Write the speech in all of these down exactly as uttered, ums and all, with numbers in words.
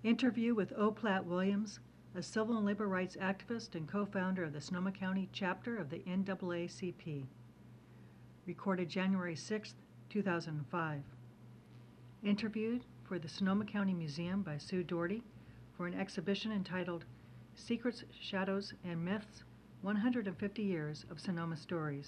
Interview with O. Platt Williams, a civil and labor rights activist and co-founder of the Sonoma County chapter of the N double A C P. Recorded January sixth, two thousand five. Interviewed for the Sonoma County Museum by Sue Doherty for an exhibition entitled Secrets, Shadows, and Myths, one hundred fifty Years of Sonoma Stories.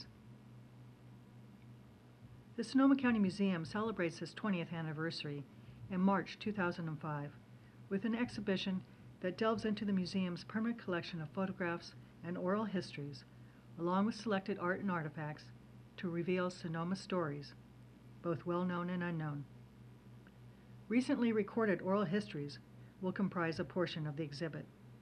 The Sonoma County Museum celebrates its twentieth anniversary in March two thousand five with an exhibition that delves into the museum's permanent collection of photographs and oral histories, along with selected art and artifacts, to reveal Sonoma stories, both well-known and unknown. Recently recorded oral histories will comprise a portion of the exhibit.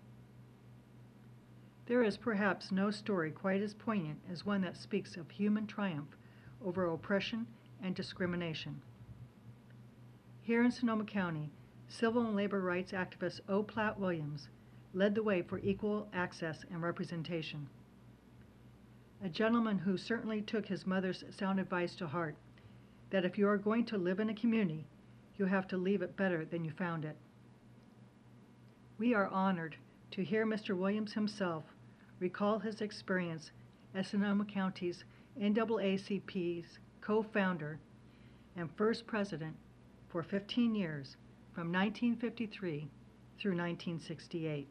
There is perhaps no story quite as poignant as one that speaks of human triumph over oppression and discrimination. Here in Sonoma County, civil and labor rights activist O. Platt Williams led the way for equal access and representation. A gentleman who certainly took his mother's sound advice to heart, that if you are going to live in a community, you have to leave it better than you found it. We are honored to hear Mister Williams himself recall his experience as Sonoma County's N double A C P's co-founder and first president for fifteen years, from nineteen fifty-three through nineteen sixty-eight.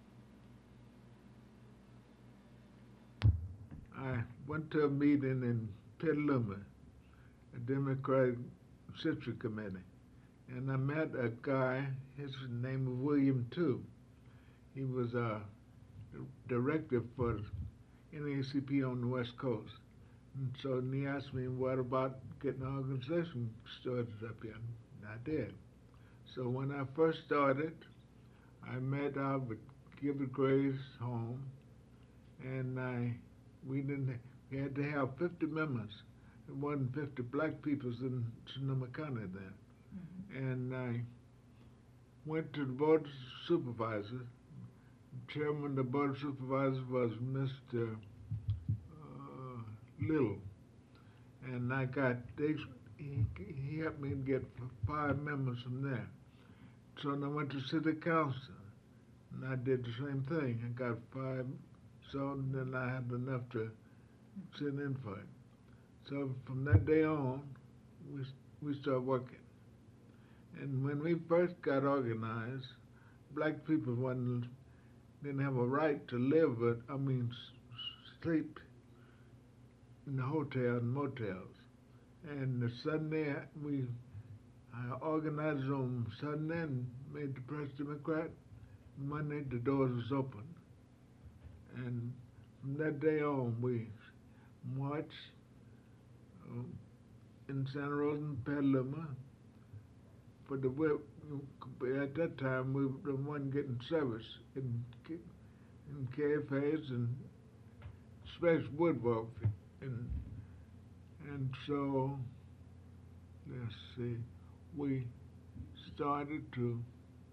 I went to a meeting in Petaluma, a Democratic Central Committee, and I met a guy, his name was William too. He was a director for N A C P on the West Coast. And so he asked me, what about getting an organization started up here? And I did. So when I first started, I met out with Gilbert Gray's home, and I we didn't we had to have fifty members. There wasn't fifty black people in Sonoma County then. Mm-hmm. And I went to the Board of Supervisors. The chairman of the Board of Supervisors was Mister Uh, Little, and I got they, he, he helped me get five members from there. So then I went to City Council, and I did the same thing. I got five, so then I had enough to sit in for it. So from that day on, we we started working. And when we first got organized, black people wasn't, didn't have a right to live, but I mean sleep in the hotel and motels. And the Sunday we I organized on Sunday and made the Press Democrat. Monday the doors was open. And from that day on we marched uh, in Santa Rosa and Petaluma. For the at that time we were the one getting service in in K F As and especially woodwork. And and so let's see, we started to.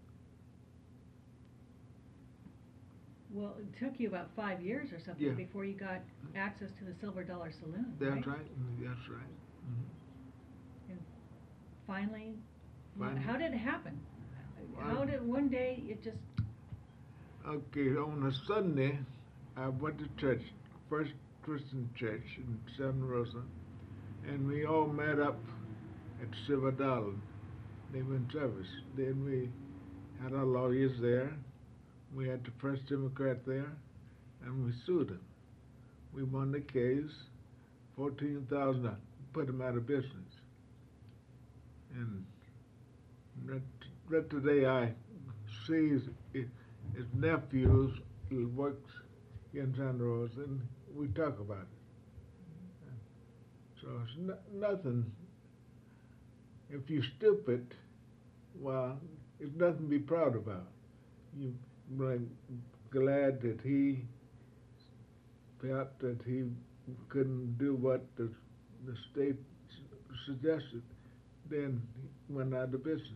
Well, it took you about five years or something Yeah. before you got access to the Silver Dollar Saloon, That's right? right. That's right. Mm-hmm. And finally, Finally. how did it happen? Well, How did one day it just? Okay, on a Sunday, I went to church, First Christian Church in Santa Rosa, and we all met up at Silver Dollar. They were in service. Then we had our lawyers there. We had the Press Democrat there, and we sued them. We won the case, fourteen thousand dollars, put them out of business. And that, that today I see his, his nephews works in Santa Rosa, and we talk about it. So it's no, nothing. If you're stupid, well, it's nothing to be proud about. You, I'm glad that he felt that he couldn't do what the, the state suggested. Then he went out of business.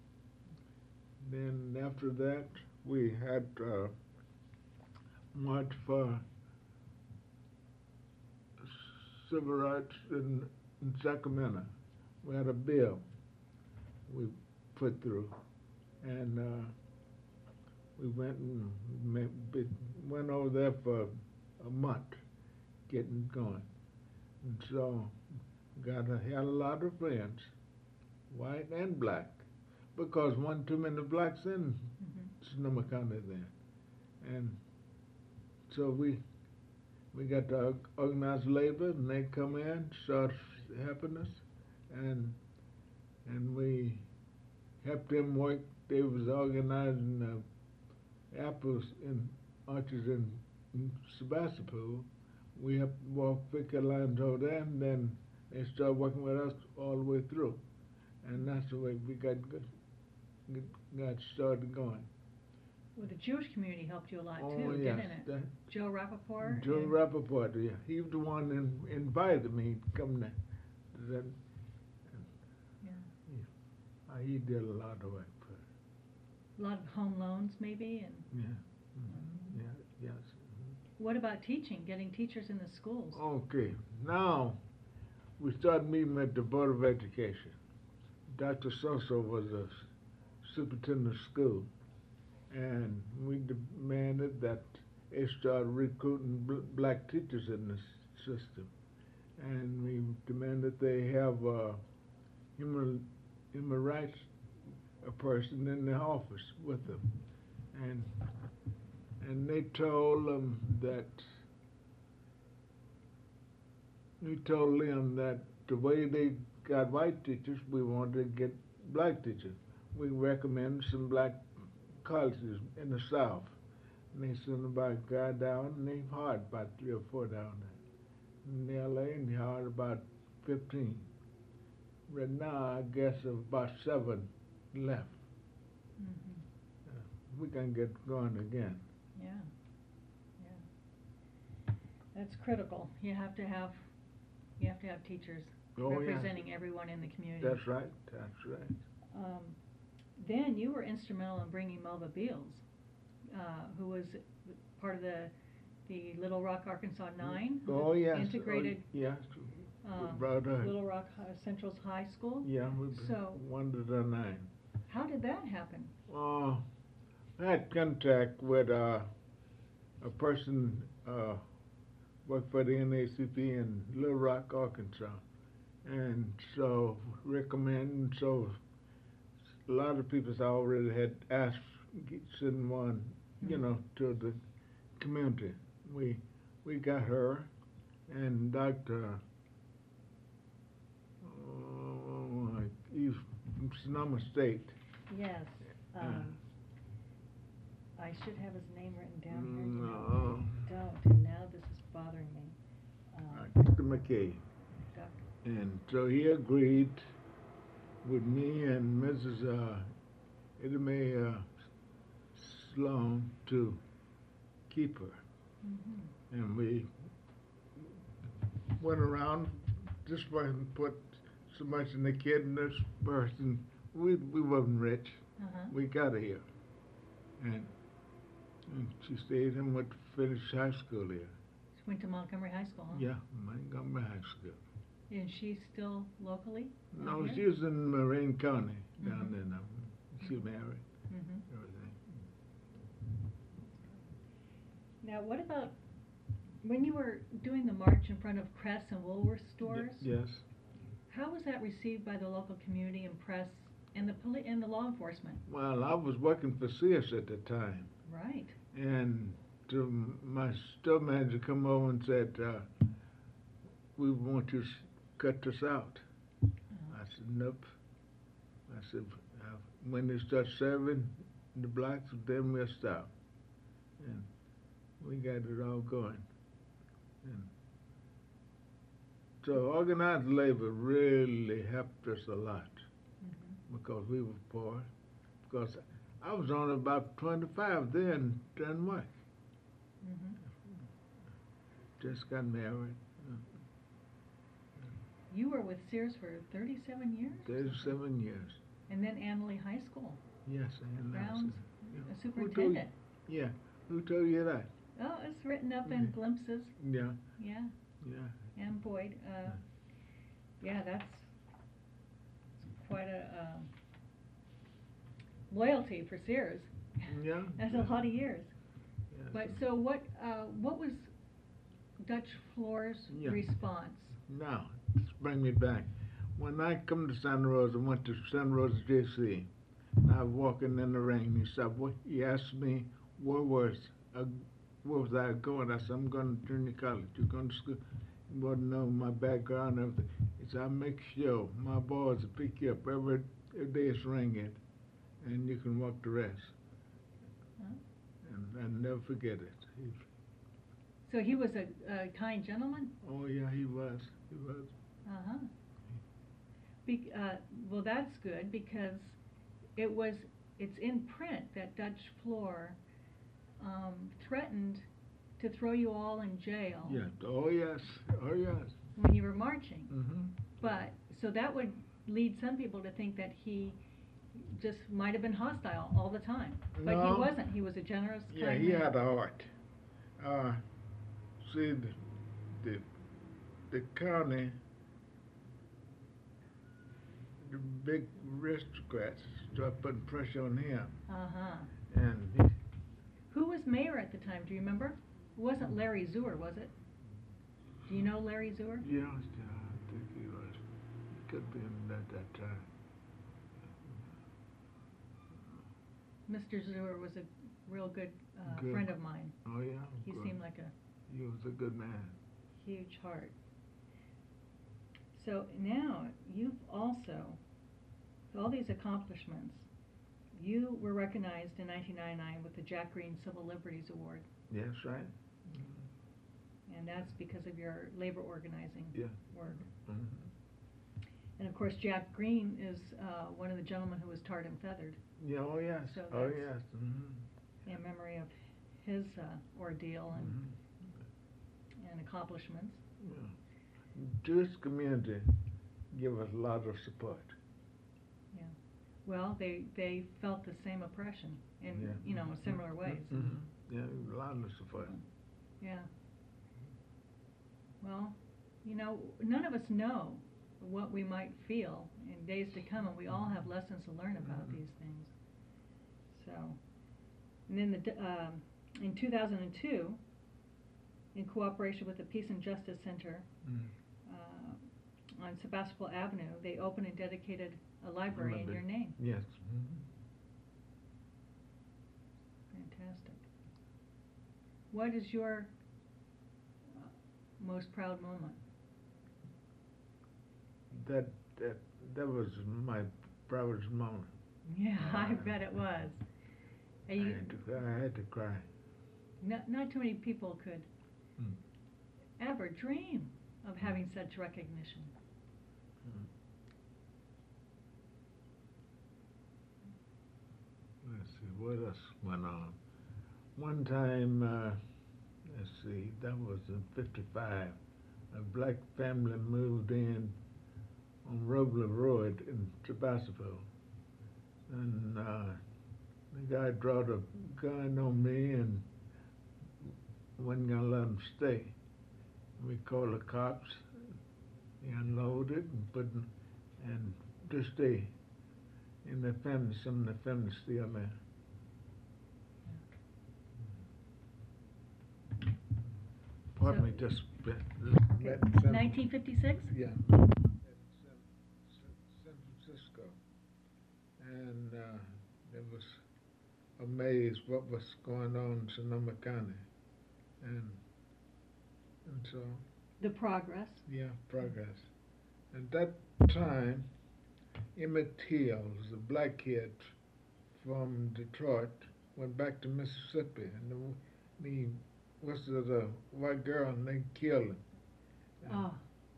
Then after that, we had uh, march for civil rights in, in Sacramento. We had a bill we put through, and uh, we went and ma- be- went over there for a month, getting going. And so, got a had a lot of friends, white and black, because one too many blacks in Mhm. Sonoma County then. And so we we got to org- organize labor, and they come in, start helping us, and and we helped them work. They was organizing uh, apples in orchards in, in Sebastopol. We helped walk picket lines over there, and then they started working with us all the way through, and that's the way we got got, got started going. Well, the Jewish community helped you a lot Oh too, yes, didn't it? that, Joe Rappaport? Joe and- Rappaport, yeah, he was the one that invited me to come there. That, Yeah. uh, he did a lot of work for us. A lot of home loans maybe, and Yeah, mhm, yeah, yes. what about teaching, getting teachers in the schools? Okay, now we started meeting at the Board of Education. Doctor Soso was a s- superintendent of school, and we demanded that they start recruiting bl- black teachers in the s- system. And we demanded they have a human, human rights a person in the office with them. And and they told them that we told them that the way they got white teachers, we wanted to get black teachers. We recommended some black colleges in the South. And they sent about a guy down, and they hired about three or four down there. In L A, and they hired about fifteen. Right now, I guess about seven left. Mhm. Uh, we can get going again. Yeah, yeah. That's critical. You have to have, you have to have teachers Oh, yeah. representing everyone in the community. That's right, that's right. Um, then you were instrumental in bringing Melva Beals, uh, who was part of the, the Little Rock, Arkansas Nine. Oh, the yes. Integrated, Oh, yes. um, Brought her. Little Rock Hi- Central's High School. Yeah, we So- one to the nine. How did that happen? Uh, I had contact with uh, a person uh, worked for the N A A C P in Little Rock, Arkansas, and so recommend. So a lot of people already had asked get- send one, you Mhm. know, to the community. We we got her and Doctor Oh, he's from Sonoma State. Yes. Yeah. Um, I should have his name written down here. You know, No. I don't, and now this is bothering me. Um, Doctor McKay. Doc- And so he agreed with me and Missus Uh, Ida Mae uh, Sloan to keep her. mhm. And we went around, this person put so much in the kid, and this person, we, we wasn't rich. Uh-huh. We got her here. And, and she stayed and went to finish high school here. She went to Montgomery High School, huh? Yeah, Montgomery High School. And she's still locally? out No, here? she was in Marin County down Mhm. there now. She married, Mhm. everything. Now, what about when you were doing the march in front of Crest and Woolworth stores? Y- Yes. How was that received by the local community and press and the poli- and the law enforcement? Well, I was working for Sears at the time, Right. and to m- my store manager come over and said, uh, "We want you to s- cut this out." Uh, I said, "Nope." I said, uh, "When they start serving the blacks, then we'll stop." And we got it all going. And so organized labor really helped us a lot mhm. because we were poor. Because I was only about twenty-five then, done work. Mhm. Just got married, You were with Sears for thirty-seven years? thirty-seven years. And then Annalee High School, Yes, and that's Brown's it. Yeah. a Who told superintendent. you- Yeah, who told you that? Oh, it's written up in Mhm. glimpses. Yeah, Yeah, yeah. and Boyd. Uh, yeah, that's quite a um, loyalty for Sears. Yeah. That's yeah. a lot of years. Yes. But so what, uh, what was Dutch Floor's Yeah. response? Now, let's bring me back. When I come to Santa Rosa, I went to Santa Rosa, J C. I was walking in the rain. He said, what? He asked me, where was, uh, where was I going? I said, I'm going to junior college. You're going to school? He wanted to know my background and everything. He said, I'll make sure my boys will pick you up every, every day it's raining, and you can walk the rest. Huh? And I never forget it. He, So he was a, a kind gentleman? oh, yeah, he was. He was. Uh-huh. Be, uh, well, that's good because it was, it's in print that Dutch Floor um, threatened to throw you all in jail. Yeah. Oh, yes. Oh, yes. When you were marching. Mm-hmm. But, so that would lead some people to think that he just might have been hostile all the time. But No. he wasn't. He was a generous, Yeah, kind he man. had a heart. Uh, see, the, the, the county, the big aristocrats started putting pressure on him. Uh-huh. And he, Who was mayor at the time? Do you remember? It wasn't Larry Zuer, was it? Do you know Larry Zuer? yeah, yeah, I think he was. He could be in at that time. Mister Zuer was a real good, uh, Good. friend of mine. Oh, yeah? He good. seemed like a He was a good man. huge heart. So now you've also, with all these accomplishments, you were recognized in nineteen ninety-nine with the Jack Green Civil Liberties Award, Yes, right? and that's because of your labor organizing Yeah. work. Mm-hmm. And of course, Jack Green is uh, one of the gentlemen who was tarred and feathered Yeah, oh, yes. So oh, that's- yes. Mm-hmm. in memory of his uh, ordeal and, Mm-hmm. and accomplishments. Yeah. Jewish community give us a lot of support. Yeah. Well, they they felt the same oppression in Yeah. you know similar ways. Mm-hmm. Yeah, a lot of support. Yeah. Well, you know, none of us know what we might feel in days to come, and we all have lessons to learn about Mhm. these things. So, and then the d- um, in two thousand two, in cooperation with the Peace and Justice Center Mm. uh, on Sebastopol Avenue, they opened and dedicated a library in your name. Yes. Mm-hmm. Fantastic. What is your uh, most proud moment? That that that was my proudest moment. Yeah, I Uh, bet it was. And I you, had to I had to cry. not, not too many people could Mm. ever dream of having such recognition. Mm. Let's see what else went on. One time, uh, let's see, that was in fifty-five. A black family moved in on Roebler Road in Sebastopol, and uh, the guy brought a gun on me and wasn't gonna let him stay. We called the cops. He unloaded and put in, and this day, in the family, some of the family still there. Pardon me, So- just let, Okay. let San- nineteen fifty-six? Yeah. At San, San Francisco, and uh, it was amazed what was going on in Sonoma County, and and so The progress. yeah, progress. At that time, Emmett Till, the black kid from Detroit, went back to Mississippi, and the, the was the white girl, and they killed him. And, Oh,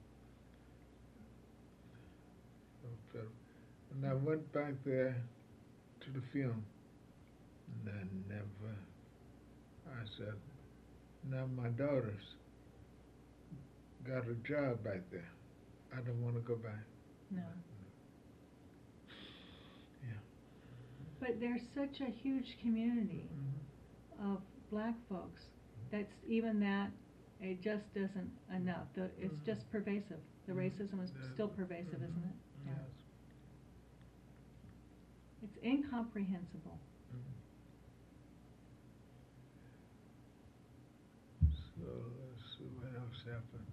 so, and I went back there to the film, and I never, I said, now my daughters got a job back there. I don't want to go back. no. Yeah. But there's such a huge community Mm-hmm. of black folks that's even that, it just isn't enough. The, it's Mhm. just pervasive. The Mhm. racism is Yeah. still pervasive, Mhm. isn't it? Yeah. Yes. It's incomprehensible. Mhm. So let's see what else happened.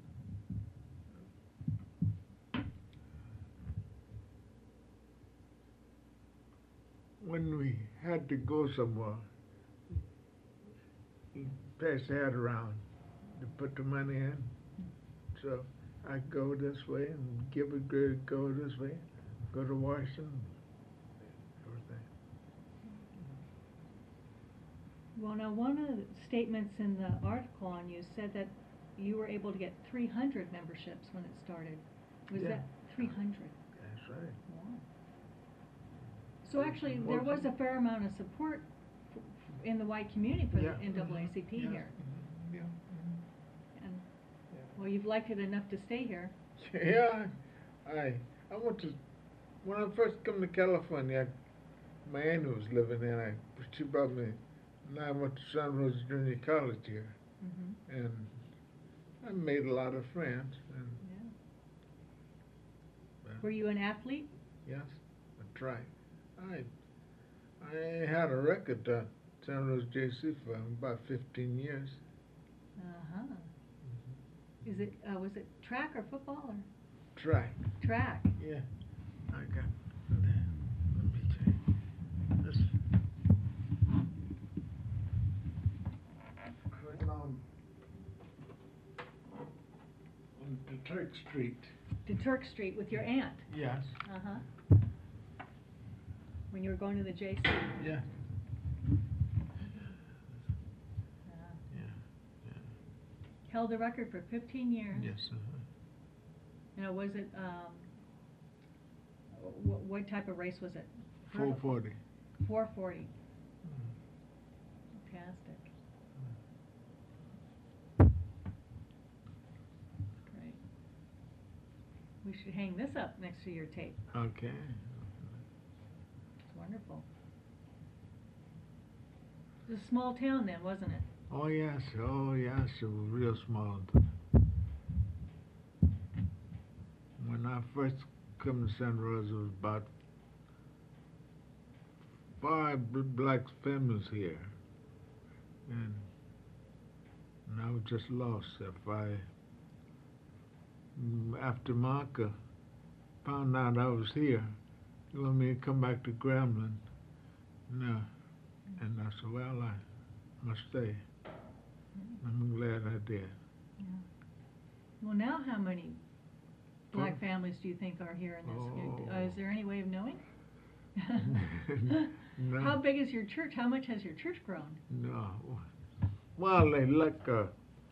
When we had to go somewhere, he passed the hat around to put the money in. So I go this way and give it good, go this way, go to Washington, everything. Well, now, one of the statements in the article on you said that you were able to get three hundred memberships when it started. Was Yeah. that three hundred? That's right. Wow. So actually, there was a fair amount of support f- f- in the white community for Yeah. the N double A C P Yeah. here. Mhm. Yeah. And, Yeah. well, you've liked it enough to stay here. Yeah, I I went to when I first come to California. I, my aunt was living there. And I she brought me, and I went to San Jose Junior College here, Mm-hmm. and I made a lot of friends. And Yeah. uh, Were you an athlete? yes, I tried. I I had a record at San Jose J C for about fifteen years. Uh-huh. Is it, uh, was it track or football or? Track. Track. Yeah, I got. Let me check. This. Right on, on the Turk Street. To Turk Street with your aunt? Yes. Uh-huh. When you were going to the J C? Yeah. Uh, Yeah. Held the record for fifteen years. Yes. Uh-huh. You know, was it, um, what, what type of race was it? Four forty. Four forty. Fantastic. Great. We should hang this up next to your tape. Okay. It's wonderful. It was a small town then, wasn't it? Oh yes. Oh yes. It was real small. When I first come to San Jose, it was about five bl- black families here, and, and I was just lost. If I, mm, after Marka found out I was here, he wanted me to come back to Grambling. No, and I said, well, I must stay. I'm glad I did. Yeah. Well, now how many black Oh. families do you think are here in this? Uh, Oh. is there any way of knowing? No. How big is your church? How much has your church grown? No. Well, they like uh,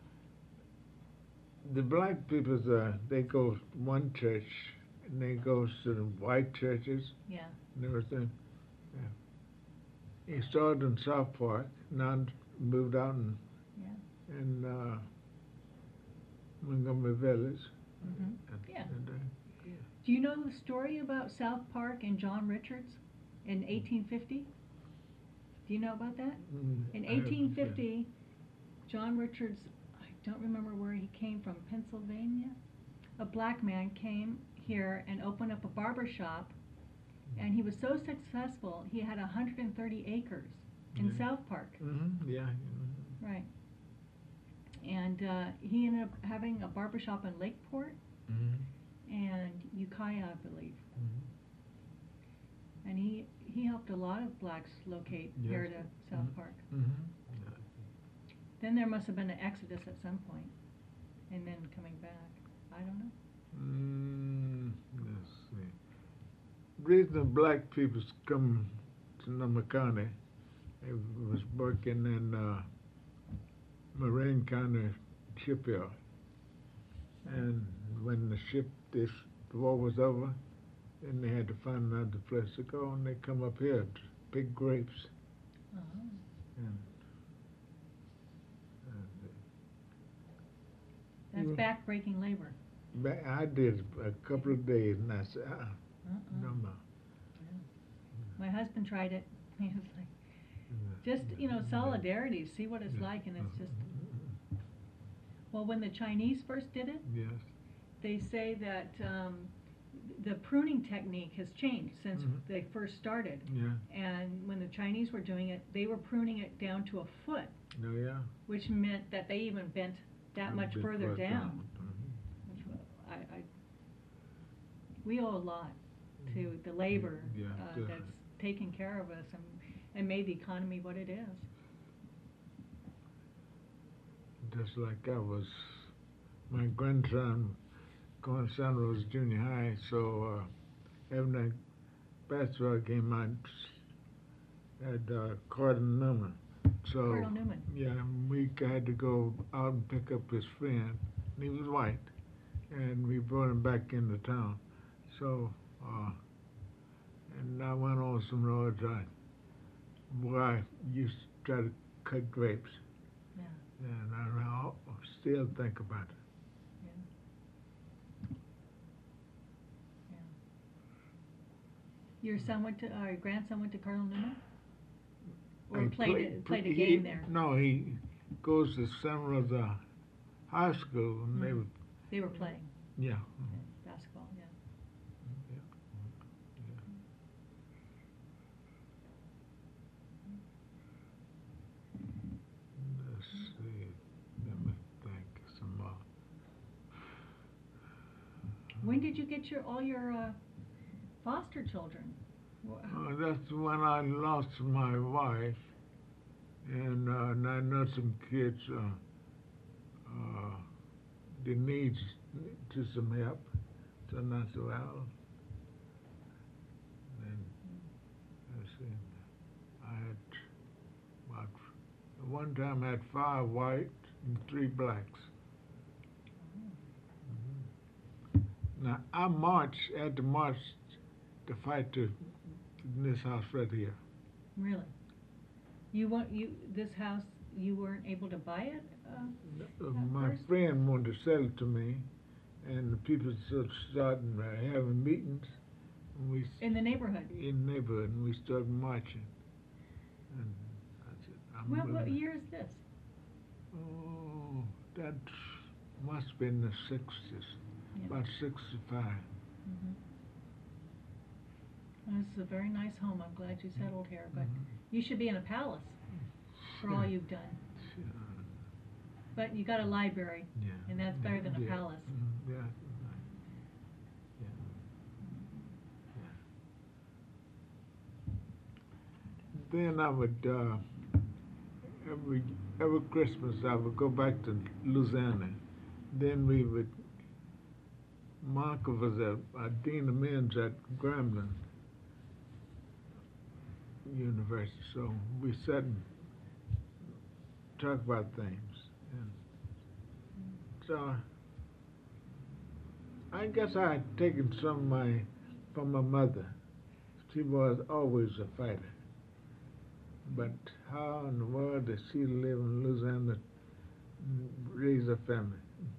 the black people. Uh, they go one church, and they go to the white churches Yeah. and everything. Yeah. He started in South Park, now moved out in Yeah. in uh, Montgomery Village. Mm-hmm. And, Yeah. and, uh, yeah. Do you know the story about South Park and John Richards in eighteen fifty? Do you know about that? Mm, In I haven't eighteen been. fifty, John Richards, I don't remember where he came from, Pennsylvania? A black man came here and opened up a barber shop, and he was so successful, he had one hundred thirty acres in Yeah. South Park. Mm-hmm. Yeah. mhm. Right. And uh, he ended up having a barber shop in Lakeport Mhm. and Ukiah, I believe. Mhm. And he, he helped a lot of blacks locate here Yes. to South Mhm. Park. Mhm. Then there must have been an exodus at some point, and then coming back. I don't know. Mm, let's see. Reason the black people come to Sonoma County, they was working in uh, Marin County shipyard, and when the ship this the war was over, then they had to find another place to go, and they come up here to pick grapes. Uh-huh. And, and That's Yeah. back-breaking labor. ba- I did a couple of days, and I said, uh, Uh-uh. no more. My husband tried it. He was like, just, you know, solidarity, see what it's Yeah. like, and it's just, Mhm. well, when the Chinese first did it, Yes. they say that um, the pruning technique has changed since Mhm. they first started. Yeah. And when the Chinese were doing it, they were pruning it down to a foot, Oh, yeah. which meant that they even bent that A much bit further further down. Mhm. Which wa- I, I, we owe a lot to the labor Yeah, uh, definitely. that's taken care of us and, and made the economy what it is. Just like I was, my grandson going to San Rose Junior High, so uh, having that basketball game, I had uh, Cardinal Newman. So Cardinal Newman. yeah, we had to go out and pick up his friend, and he was white, and we brought him back into town. So, uh, and I went on some roads I, where I used to try to cut grapes. Yeah. And I, I still think about it. Yeah. Yeah. Your son went to, or your grandson went to Cardinal Newman? Or He played, play- a- played a he- game there? No, he goes to San Rosa High School, and they Mhm. were, They were playing yeah. okay, basketball, yeah. Yeah. Yeah. Let's see. Let me think some more. When did you get your, all your uh, foster children? Wha- Uh, that's when I lost my wife, and, uh, and I know some kids uh, uh, they need to some help, so not so well. And let's see, I had about at one time I had five white and three blacks. Mhm. Now I marched had to march to fight to in this house right here. Really? You want, you, this house, you weren't able to buy it? Uh, Uh, At my first? friend wanted to sell it to me, and the people started starting uh, having meetings, and we s- in the neighborhood? in the neighborhood, and we started marching. And I said, I'm What, what willing- year is this? Oh, that must have been the sixties, Yeah. about sixty-five. Mhm. Well, this is a very nice home. I'm glad you settled here, but Mhm. you should be in a palace for all you've done. Yeah. But you got a library, Yeah. and that's better than a Yeah. palace. Mhm. Yeah. Yeah. Yeah. Then I would, uh, every every Christmas I would go back to Louisiana. Then we would, Mark was a, a dean of men's at Grambling University, so we sat and talked about things. And so I guess I had taken some of my, from my mother. She was always a fighter. But how in the world did she live in Louisiana, and raise a family?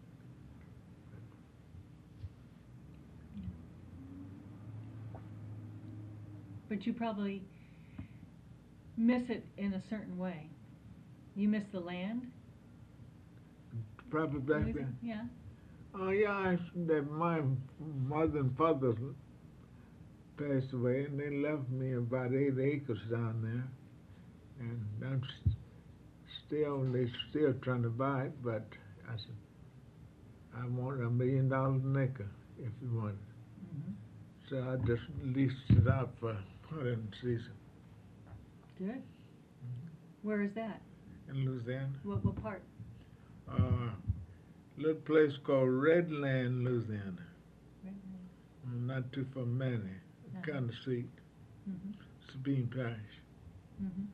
But you probably miss it in a certain way. You miss the land? Probably back Louisiana? then. Yeah. Oh yeah, I, that my mother and father passed away, and they left me about eight acres down there, and I'm s- still they still trying to buy it, but I said I want a million dollars an acre if you want it. Mhm. So I just leased it out for hunting season Good. Where is that? in Louisiana. What, what part? Uh, little place called Redland, Louisiana. Right Mm, Not too far from Manny, Uh-huh. kind of seat, Mhm. Sabine Parish. Mhm.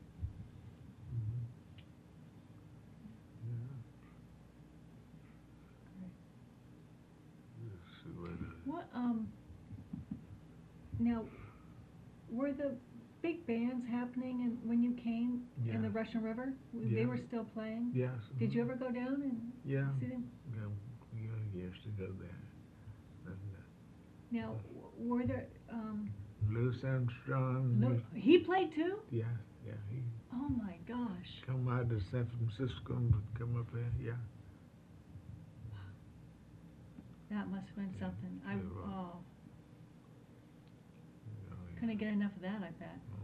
Let's see what it- What, um, now, were the big bands happening in, when you came in the Yeah. Russian River? W- They Yeah. were still playing? Yes. Did you mhm. ever go down and Yeah. see them? Yeah, yeah, used to go there. And, uh, Now, w- were there, um, Louis Armstrong. no, used- he played too? Yeah, yeah. He Oh my gosh. come out to San Francisco and would come up here. Yeah. That must have been something. I, Yeah, right. oh, Couldn't get enough of that, I bet. Oh,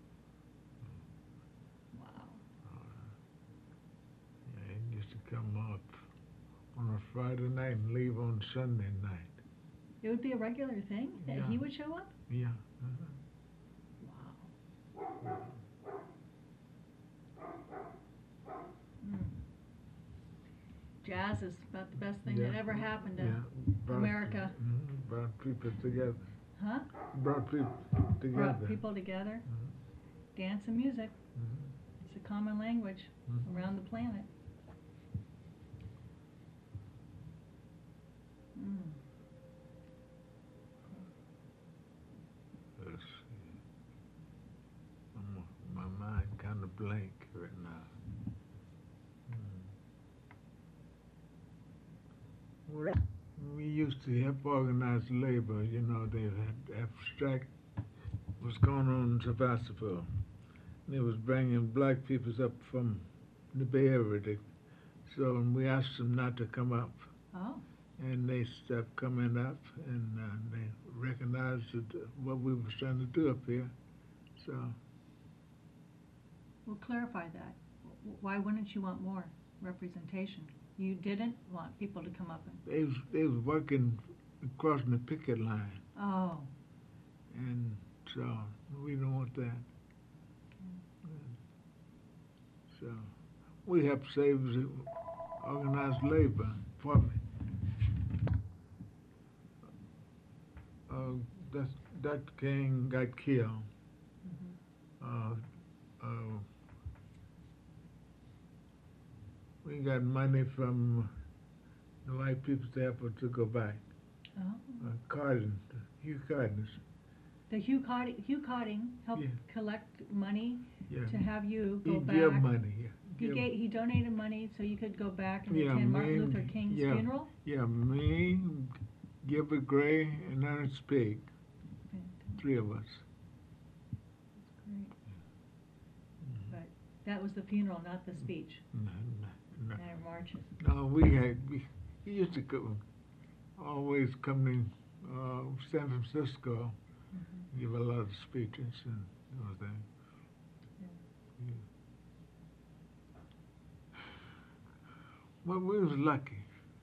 Wow. oh, yeah, he used to come up on a Friday night and leave on Sunday night. It would be a regular thing that Yeah. he would show up? Yeah. Uh-huh. Wow. Mm. Jazz is about the best thing that Yeah. ever happened to Yeah. Brought- America. mhm, Brought people together. Huh? Brought people together. Brought people together. Mhm, Dance and music. mhm, It's a common language mhm. around the planet. Mm. Let's see. I'm, my mind kind of blank right now. Hmm. Well, we used to help organize labor. You know, they had abstract was going on in Sebastopol. They was bringing black peoples up from the Bay Area. They- So we asked them not to come up. Oh. And they stopped coming up, and uh, they recognized that, uh, what we were trying to do up here. So Well, clarify that. W- Why wouldn't you want more representation? You didn't want people to come up and, they was, they was working crossing the picket line, oh, and so we don't want that. So we helped save the organized labor for me. Uh, that that king got killed. mhm. Uh, uh, we got money from the white people to help us to go back. Oh. Uh, Cardin, Hugh Cardin, The Hugh Cotting, Hugh Cotting helped Yeah. collect money yeah. to have you he go back. gave money, yeah. He Give- gave, he donated money so you could go back and Yeah, attend Martin me Luther and- King's yeah. funeral? Yeah, me, Gilbert Gray, and Ernest Pig, Fantastic. three of us. Great. But that was the funeral, not the speech. No, no, Nine marches. no. no, we had, we, he used to come, always come in uh, San Francisco, Mhm. give a lot of speeches and everything. Yeah. Yeah. Well, we was lucky,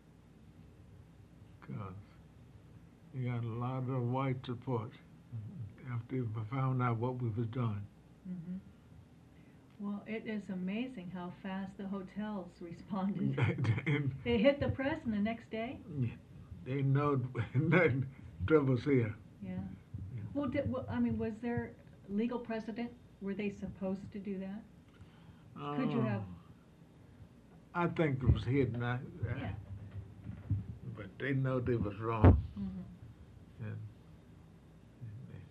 cause we got a lot of white support after we found out what we was doing. Mhm. Well, it is amazing how fast the hotels responded. And They hit the press and the next day? they know nothing trouble's here. Yeah. Well, did, well, I mean, was there legal precedent? Were they supposed to do that? Could you Uh, have? I think it was hidden, I, I- Yeah. but they know they was wrong. Mhm. And, and they,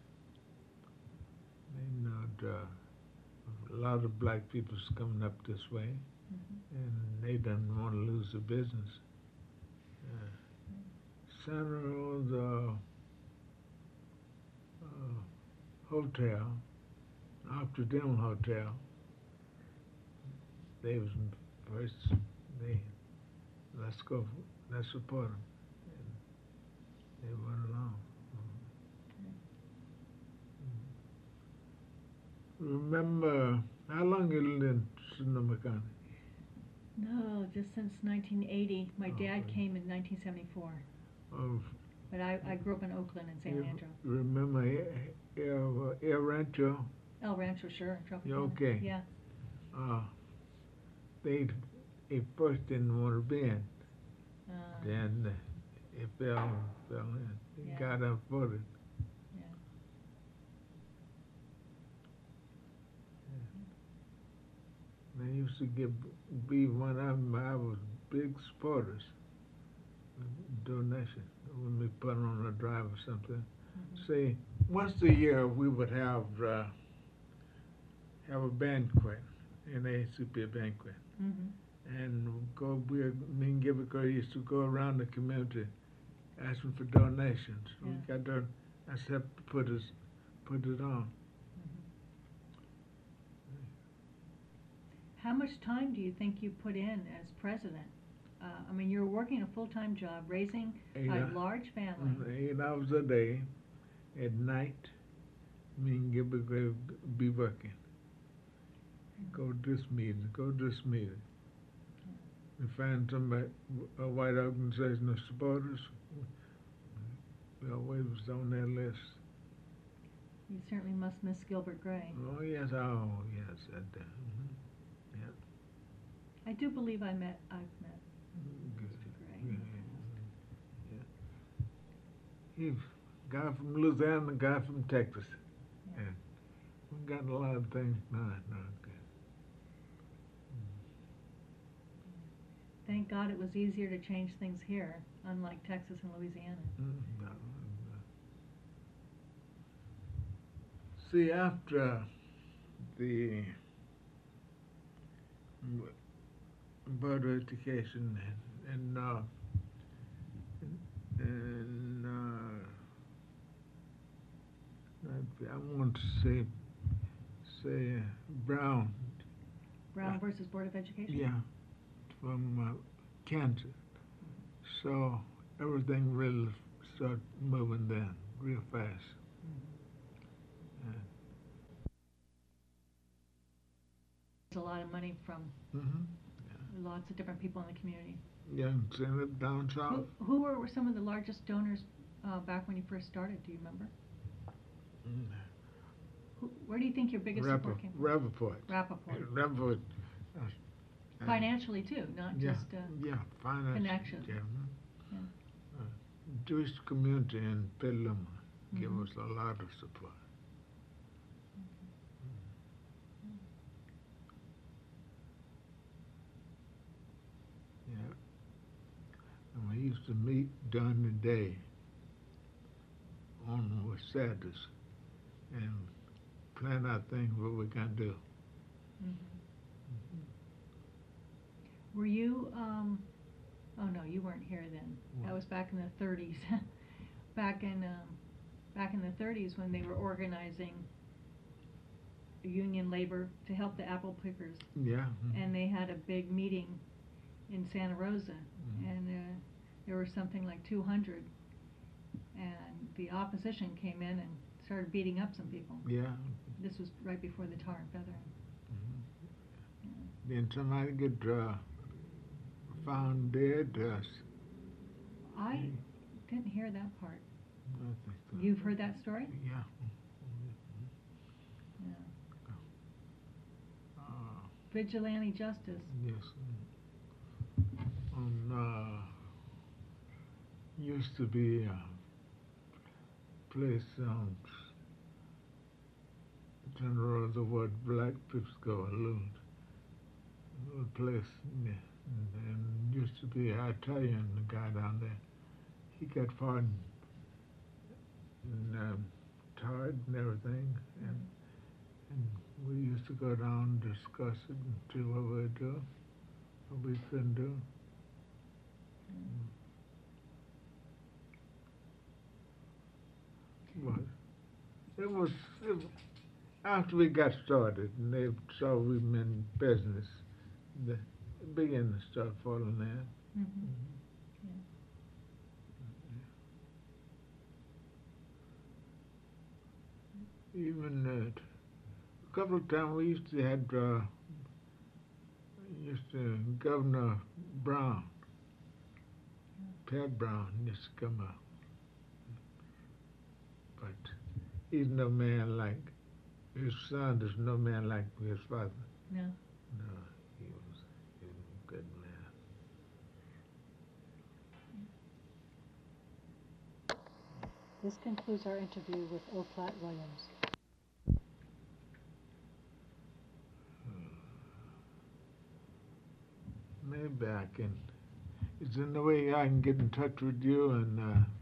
they know uh, a lot of black people's coming up this way, Mhm. and they don't want to lose their business. Uh, Santa Rosa uh, Hotel, after them hotel, they was first, they, let's go, let's support them. And they went along. Remember, how long you lived in Sonoma County? No, just since nineteen eighty. My Oh, dad okay. came in nineteen seventy-four. Of, But I, I grew up in Oakland and San you Leandro. remember El, El, El Rancho? El Rancho, sure. Tropicana. You okay? Yeah. Uh, they, they first didn't want to be in. Uh, Then it fell, fell in. It Yeah. got outvoted. yeah. They used to give, be one of them, I was big supporters. Donation, when we put on a drive or something. Mhm. Say, once a year we would have, uh, have a banquet, N A A C P banquet. Mhm. And go, we, me and Gilbert Gray used to go around the community asking for donations. We Yeah. got done, I said, put us, put it on. Mhm. How much time do you think you put in as president? Uh, I mean, you're working a full-time job, raising Eight a hou- large family. Eight hours a day, at night, me and Gilbert Gray would be working. Go to this meeting, go to this meeting. We find somebody, a white organization of supporters, we always was on their list. You certainly must miss Gilbert Gray. Oh, yes, oh, yes, that, uh, mm-hmm. Yeah. I do believe I met, I've met Good. Mister Gray. Yeah, yeah. He's a guy from Louisiana, a guy from Texas. Yeah. And we got a lot of things done. No, good. Thank God it was easier to change things here, unlike Texas and Louisiana. Mm, no, no. See, after the bird education and, and uh, and uh, I want to say say uh, Brown. Brown versus Board of Education? Yeah, from uh, Kansas. So everything really started moving then real fast. Mm-hmm. There's a lot of money from Mm-hmm. Yeah. lots of different people in the community. Yeah, and send it down south. Who, who were, were some of the largest donors uh, back when you first started? Do you remember? Mm. Who, where do you think your biggest Rappaport. support came from? Rappaport. Rappaport. Rappaport. Uh, uh, Financially too, not yeah, just. Uh, yeah, finance. connections. Yeah. mhm. Yeah. Uh, Jewish community in Petaluma give Mhm. us a lot of support. Yeah. And we used to meet during the day on with Saturdays and plan out things what we can do. Mhm. Were you, um, oh no, you weren't here then. That What? was back in the thirties. Back in, um, back in the thirties when they were organizing union labor to help the apple pickers. Yeah. mhm. And they had a big meeting in Santa Rosa. Mhm. And, uh, there were something like two hundred. And the opposition came in and started beating up some people. Yeah. This was right before the tar and feathering. mhm. Yeah. Then somebody get uh, found dead. Uh, s- I Mm. didn't hear that part. I think so. You've heard that story? Yeah. Yeah. Uh, Vigilante justice. yes. mm. On uh, used to be a place on General the word Black Pisco Alone. A place, yeah, and, and used to be an Italian guy down there. He got pardoned and um, tarred and everything, and and we used to go down and discuss it and see what we'd do, what we couldn't do. Mm. But it was, it was after we got started and they saw we meant business, the it began to start falling in. Mhm. Yeah. Even uh, a couple of times we used to had uh, used to Governor Brown, Pat Brown used to come up, but he's no man like his son. Is no man like his father. No. No, he was, he was a good man. This concludes our interview with O. Platt Williams. Maybe I can. Is there no way I can get in touch with you and uh,